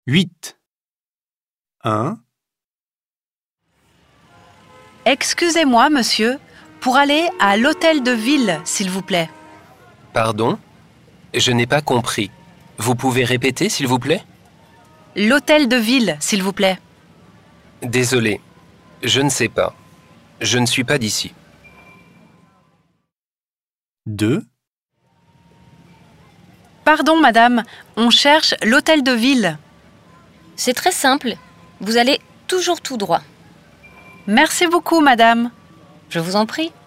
8. 1, Excusez-moi, monsieur, pour aller à l'hôtel de ville, s'il vous plaît. Pardon? Je n'ai pas compris. Vous pouvez répéter, s'il vous plaît? L'hôtel de ville, s'il vous plaît. Désolé, je ne sais pas. Je ne suis pas d'ici. 2, Pardon, madame, on cherche l'hôtel de ville. C'est très simple. Vous allez toujours tout droit. Merci beaucoup, madame. Je vous en prie.